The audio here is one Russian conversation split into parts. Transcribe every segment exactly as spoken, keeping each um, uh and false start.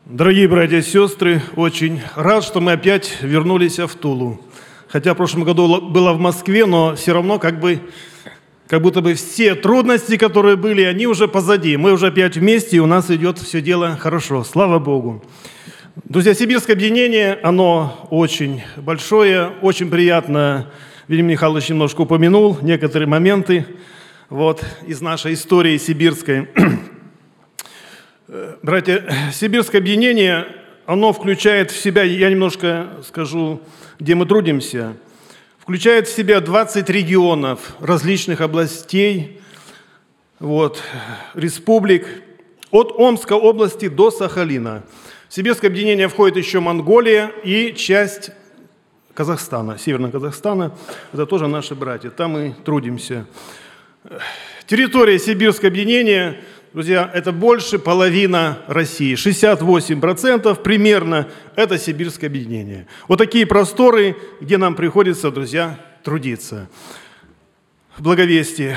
Дорогие братья и сестры, очень рад, что мы опять вернулись в Тулу. Хотя в прошлом году было в Москве, но все равно как бы, как будто бы все трудности, которые были, они уже позади. Мы уже опять вместе, и у нас идет все дело хорошо. Слава Богу. Друзья, Сибирское объединение, оно очень большое, очень приятно. Владимир Михайлович немножко упомянул некоторые моменты вот, из нашей истории сибирской. Братья, Сибирское объединение, оно включает в себя, я немножко скажу, где мы трудимся, включает в себя двадцать регионов различных областей, вот, республик, от Омской области до Сахалина. В Сибирское объединение входит еще Монголия и часть Казахстана, Северного Казахстана. Это тоже наши братья, там мы трудимся. Территория Сибирского объединения, друзья, это больше половина России. шестьдесят восемь процентов примерно это Сибирское объединение. Вот такие просторы, где нам приходится, друзья, трудиться. В Благовестии.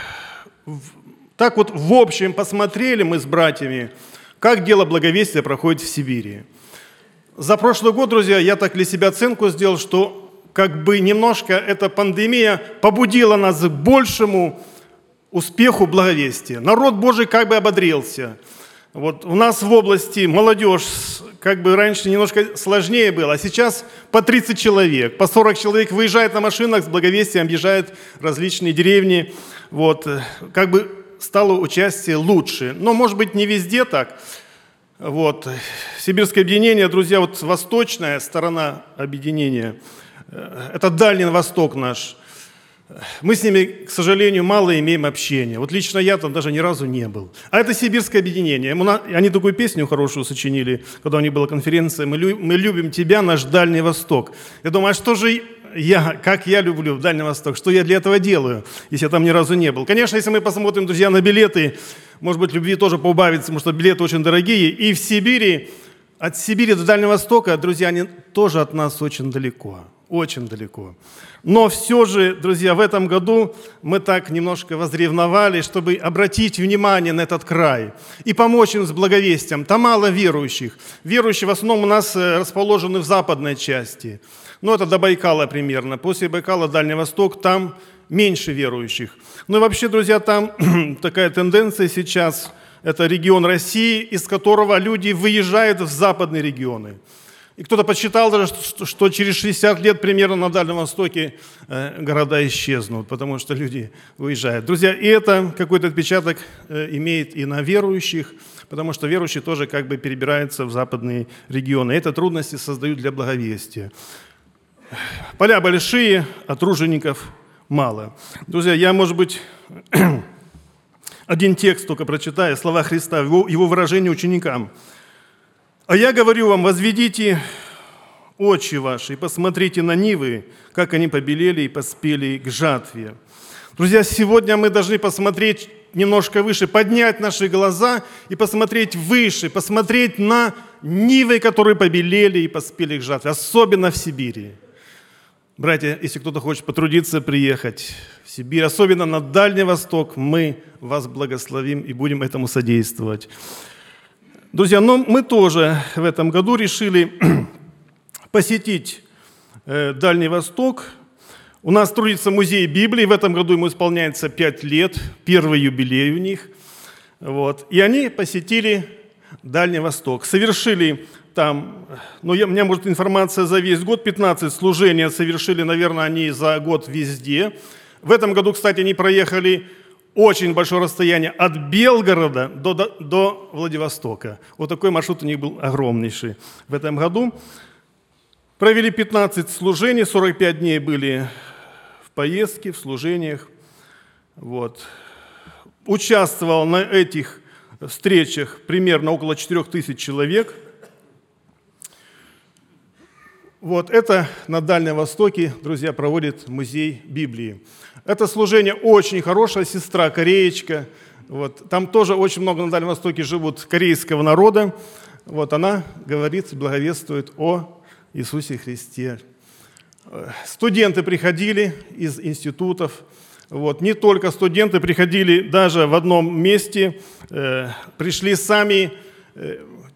Так вот, в общем, посмотрели мы с братьями, как дело Благовестия проходит в Сибири. За прошлый год, друзья, я так для себя оценку сделал, что как бы немножко эта пандемия побудила нас к большему успеху Благовестия. Народ Божий как бы ободрился. Вот у нас в области молодежь, как бы раньше немножко сложнее было, а сейчас по тридцать человек, по сорок человек выезжает на машинах, с Благовестием объезжают различные деревни. Вот, как бы стало участие лучше. Но, может быть, не везде так. Вот. Сибирское объединение, друзья, вот восточная сторона объединения, это Дальний Восток наш. Мы с ними, к сожалению, мало имеем общения. Вот лично я там даже ни разу не был. А это Сибирское объединение. Они такую песню хорошую сочинили, когда у них была конференция «Мы любим тебя, наш Дальний Восток». Я думаю, а что же я, как я люблю Дальний Восток, что я для этого делаю, если я там ни разу не был? Конечно, если мы посмотрим, друзья, на билеты, может быть, любви тоже поубавится, потому что билеты очень дорогие. И в Сибири, от Сибири до Дальнего Востока, друзья, они тоже от нас очень далеко. Очень далеко. Но все же, друзья, в этом году мы так немножко возревновали, чтобы обратить внимание на этот край и помочь им с благовестием. Там мало верующих. Верующие в основном у нас расположены в западной части. Ну, это до Байкала примерно. После Байкала Дальний Восток, там меньше верующих. Ну и вообще, друзья, там такая тенденция сейчас. Это регион России, из которого люди выезжают в западные регионы. И кто-то подсчитал даже, что через шестьдесят лет примерно на Дальнем Востоке города исчезнут, потому что люди уезжают. Друзья, и это какой-то отпечаток имеет и на верующих, потому что верующие тоже как бы перебираются в западные регионы. Это трудности создают для благовестия. Поля большие, а тружеников мало. Друзья, я, может быть, один текст только прочитаю, слова Христа, его, его выражение ученикам. «А я говорю вам, возведите очи ваши и посмотрите на нивы, как они побелели и поспели к жатве». Друзья, сегодня мы должны посмотреть немножко выше, поднять наши глаза и посмотреть выше, посмотреть на нивы, которые побелели и поспели к жатве, особенно в Сибири. Братья, если кто-то хочет потрудиться, приехать в Сибирь, особенно на Дальний Восток, мы вас благословим и будем этому содействовать. Друзья, но мы тоже в этом году решили посетить э, Дальний Восток. У нас трудится музей Библии, в этом году ему исполняется пять лет, первый юбилей у них. Вот. И они посетили Дальний Восток, совершили там, ну, я, у меня, может, информация за весь год, пятнадцать служений совершили, наверное, они за год везде. В этом году, кстати, они проехали очень большое расстояние от Белгорода до, до, до Владивостока. Вот такой маршрут у них был огромнейший. В этом году провели пятнадцать служений, сорок пять дней были в поездке, в служениях. Вот. Участвовал на этих встречах примерно около четырех тысяч человек. Вот это на Дальнем Востоке, друзья, проводит музей Библии. Это служение очень хорошее, сестра кореечка. Вот. Там тоже очень много на Дальнем Востоке живут корейского народа. Вот она говорит, благовествует о Иисусе Христе. Студенты приходили из институтов. Вот. Не только студенты приходили, даже в одном месте э, пришли сами э,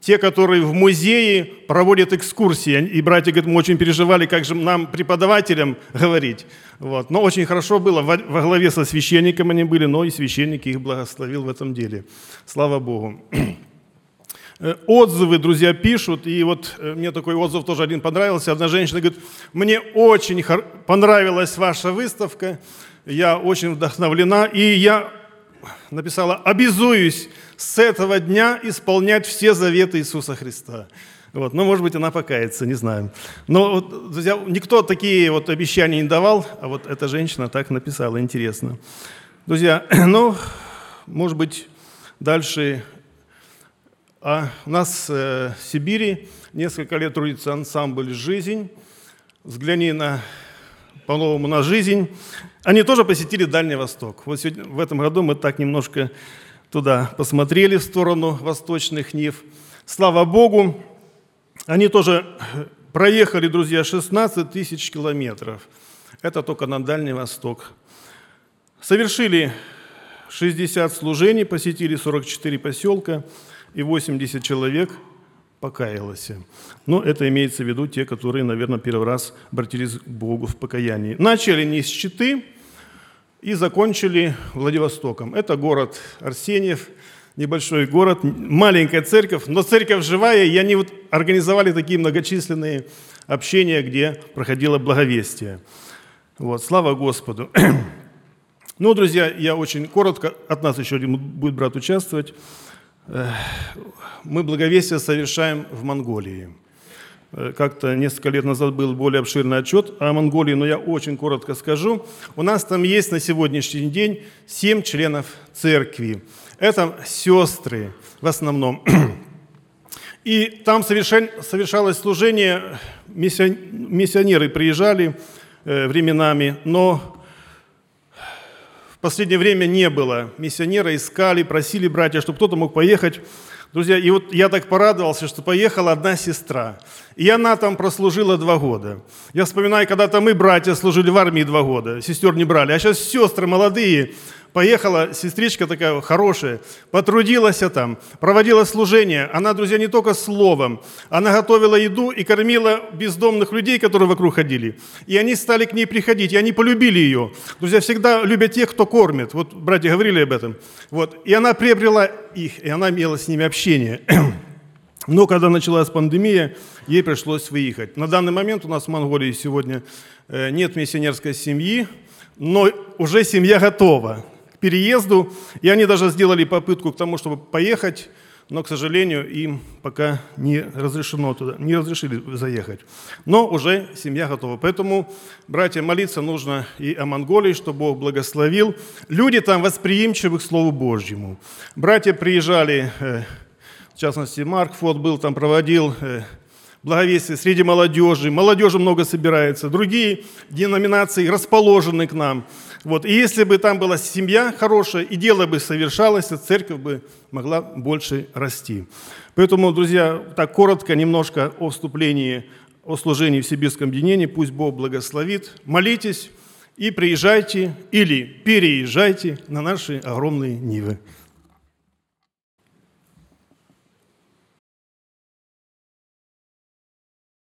те, которые в музее проводят экскурсии. И братья говорят, мы очень переживали, как же нам, преподавателям, говорить. Вот. Но очень хорошо было, во, во главе со священником они были, но и священник их благословил в этом деле. Слава Богу. Отзывы, друзья, пишут, и вот мне такой отзыв тоже один понравился. Одна женщина говорит, мне очень понравилась ваша выставка, я очень вдохновлена, и я написала, обязуюсь с этого дня исполнять все заветы Иисуса Христа. Вот. Ну, может быть, она покается, не знаю. Но, вот, друзья, никто такие вот обещания не давал, а вот эта женщина так написала, интересно. Друзья, ну, может быть, дальше... А у нас э, в Сибири несколько лет трудится ансамбль «Жизнь». Взгляни на, по-новому на жизнь. Они тоже посетили Дальний Восток. Вот сегодня, в этом году мы так немножко туда посмотрели, в сторону восточных Нив. Слава Богу, они тоже проехали, друзья, шестнадцать тысяч километров. Это только на Дальний Восток. Совершили шестьдесят служений, посетили сорок четыре поселка, и восемьдесят человек покаялось. Но это имеется в виду те, которые, наверное, первый раз обратились к Богу в покаянии. Начали не с Читы и закончили Владивостоком. Это город Арсеньев, небольшой город, маленькая церковь, но церковь живая, и они вот организовали такие многочисленные общения, где проходило благовестие. Вот, слава Господу. Ну, друзья, я очень коротко, от нас еще один будет брат участвовать. Мы благовестие совершаем в Монголии. Как-то несколько лет назад был более обширный отчет о Монголии, но я очень коротко скажу. У нас там есть на сегодняшний день семь членов церкви. Это сестры в основном. И там совершалось служение, миссионеры приезжали временами, но в последнее время не было. Миссионера искали, просили братья, чтобы кто-то мог поехать. Друзья, и вот я так порадовался, что поехала одна сестра. И она там прослужила два года. Я вспоминаю, когда-то мы, братья, служили в армии два года, сестер не брали. А сейчас сестры молодые. Поехала, сестричка такая хорошая, потрудилась там, проводила служение. Она, друзья, не только словом, она готовила еду и кормила бездомных людей, которые вокруг ходили. И они стали к ней приходить, и они полюбили ее. Друзья, всегда любят тех, кто кормит. Вот братья говорили об этом. Вот. И она приобрела их, и она имела с ними общение. Но когда началась пандемия, ей пришлось выехать. На данный момент у нас в Монголии сегодня нет миссионерской семьи, но уже семья готова к переезду, и они даже сделали попытку к тому, чтобы поехать, но, к сожалению, им пока не разрешено туда, не разрешили заехать. Но уже семья готова. Поэтому, братья, молиться нужно и о Монголии, чтобы Бог благословил. Люди там восприимчивы к Слову Божьему. Братья приезжали, в частности, Марк Фот был там, проводил благовестие среди молодежи. Молодежи много собирается. Другие деноминации расположены к нам. Вот. И если бы там была семья хорошая, и дело бы совершалось, церковь бы могла больше расти. Поэтому, друзья, так коротко немножко о вступлении, о служении в Сибирском объединении. Пусть Бог благословит. Молитесь и приезжайте или переезжайте на наши огромные нивы.